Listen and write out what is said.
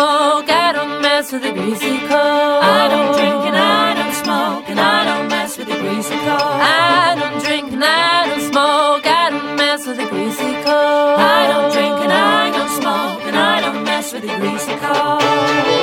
smoke, I don't mess with the greasy coal. I don't drink and I don't smoke, and I don't mess with the greasy coal. I don't drink and I don't smoke, I don't mess with the greasy coal. I don't drink and I don't smoke, and I don't mess with the greasy coal.